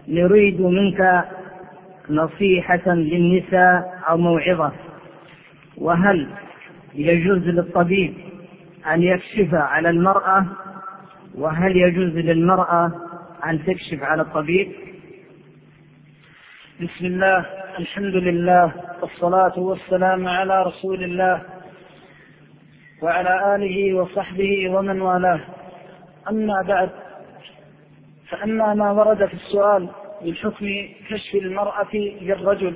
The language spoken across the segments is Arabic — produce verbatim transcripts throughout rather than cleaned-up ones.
نريد منك نصيحة للنساء أو موعظة. وهل يجوز للطبيب أن يكشف على المرأة؟ وهل يجوز للمرأة أن تكشف على الطبيب؟ بسم الله، الحمد لله، والصلاة والسلام على رسول الله وعلى آله وصحبه ومن والاه. أما بعد، فأما ما ورد في السؤال من حكم كشف المرأة للرجل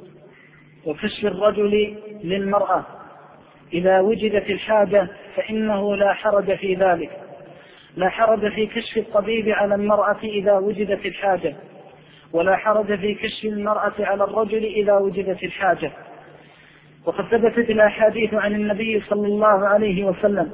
وكشف الرجل للمرأة إذا وجدت الحاجة، فإنه لا حرج في ذلك. لا حرج في كشف الطبيب على المرأة إذا وجدت الحاجة، ولا حرج في كشف المرأة على الرجل إذا وجدت الحاجة. وقد ثبتت الأحاديث عن النبي صلى الله عليه وسلم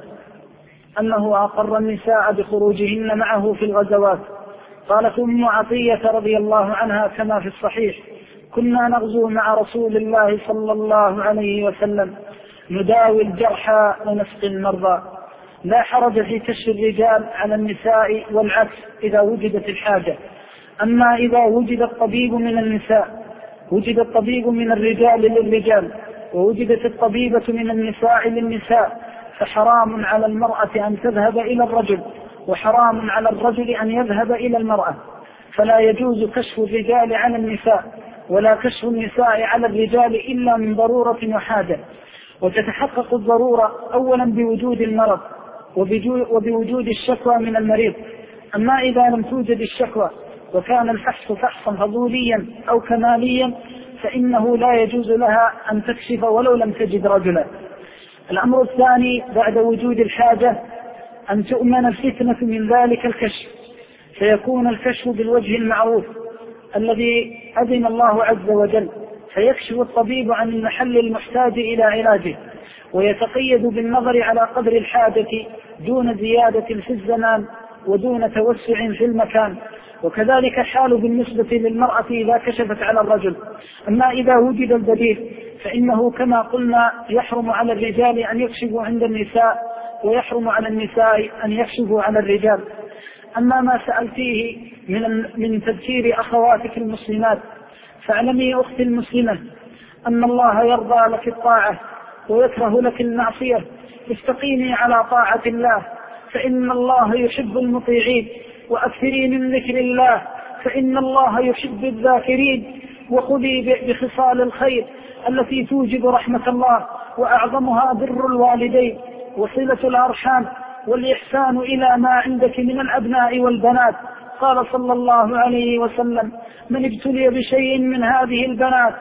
أنه أقر النساء بخروجهن معه في الغزوات. قالت أم عطية رضي الله عنها كما في الصحيح: كنا نغزو مع رسول الله صلى الله عليه وسلم نداوي الجرحى ونسقي المرضى. لا حرج في كشف الرجال على النساء والعكس إذا وجدت الحاجة. أما إذا وجد الطبيب من النساء، وجد الطبيب من الرجال للرجال، ووجدت الطبيبة من النساء للنساء، فحرام على المرأة أن تذهب إلى الرجل، وحرام على الرجل أن يذهب إلى المرأة. فلا يجوز كشف الرجال على النساء، ولا كشف النساء على الرجال إلا من ضرورة وحاجة. وتتحقق الضرورة أولا بوجود المرض وبوجود الشكوى من المريض. أما إذا لم توجد الشكوى وكان الفحص فحصا فضوليا أو كماليا، فإنه لا يجوز لها أن تكشف ولو لم تجد رجلا. الأمر الثاني بعد وجود الحاجة أن تؤمن الفتنة من ذلك الكشف، فيكون الكشف بالوجه المعروف الذي أذن الله عز وجل، فيكشف الطبيب عن المحل المحتاج إلى علاجه، ويتقيد بالنظر على قدر الحاجة دون زيادة في الزمان ودون توسع في المكان. وكذلك الحال بالنسبة للمرأة إذا كشفت على الرجل. أما إذا وجد البديل فإنه كما قلنا يحرم على الرجال أن يكشفوا عند النساء، ويحرم على النساء أن يكشفوا على الرجال. أما ما سألتيه من من تذكير أخواتك المسلمات، فاعلمي أختي المسلمة أن الله يرضى لك الطاعة ويكره لك المعصية. استقيمي على طاعة الله، فإن الله يحب المطيعين، وأكثري من ذكر الله، فإن الله يحب الذاكرين. وخذي بخصال الخير التي توجب رحمة الله، وأعظمها بر الوالدين وصلة الأرحام والإحسان إلى ما عندك من الأبناء والبنات. قال صلى الله عليه وسلم: من ابتلي بشيء من هذه البنات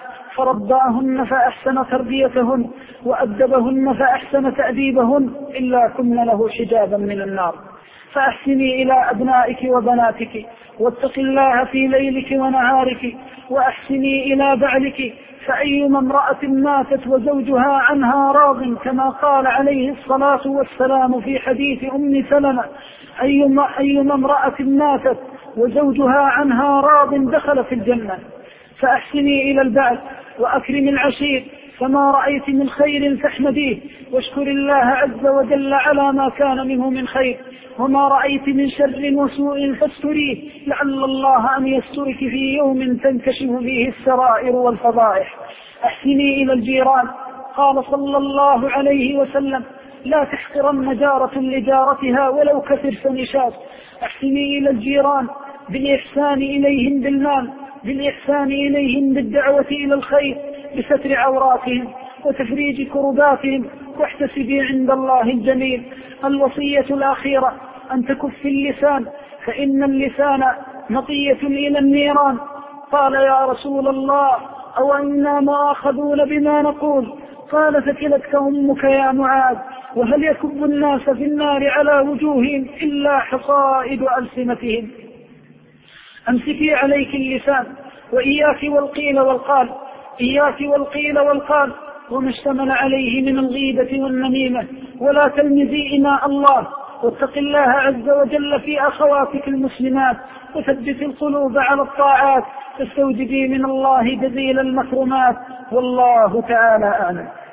فرباهن فأحسن تربيتهن وأدبهن فأحسن تأديبهن إلا كن له حجابا من النار. فأحسني إلى أبنائك وبناتك، واتق الله في ليلك ونهارك، وأحسني إلى بعلك، فأيما امرأة ماتت وزوجها عنها راض، كما قال عليه الصلاة والسلام في حديث أم سلمة: أيما, أيما امرأة ماتت وزوجها عنها راض دخل في الجنة. فأحسني إلى البعل وأكرم العشير، فما رأيت من خير فاحمديه، واشكر الله عز وجل على ما كان منه من خير، وما رأيت من شر وسوء فاستريه، لعل الله أن يسترك في يوم تنكشف فيه السرائر والفضائح. أحسني إلى الجيران، قال صلى الله عليه وسلم: لا تحقرن جارة لجارتها ولو كثر فنشات. أحسني إلى الجيران بالإحسان إليهم بالمال، بالإحسان إليهم بالدعوة إلى الخير، بستر عوراتهم وتفريج كرباتهم، واحتسبي عند الله الجميل. الوصية الأخيرة أن تكف اللسان، فإن اللسان مطية إلى النيران. قال: يا رسول الله، أو إنا مؤاخذون بما نقول؟ قال: ثكلتك أمك يا معاذ، وهل يكب الناس في النار على وجوههم إلا حصائد ألسنتهم. أمسكي عليك اللسان، وإياك والقيل والقال، إياك والقيل والقال وما اشتمل عليه من الغيبة والنميمة، ولا تلمزي إماء الله. واتق الله عز وجل في أخواتك المسلمات، وثبت القلوب على الطاعات، تستوجبي من الله جزيل المكرمات. والله تعالى أعلم.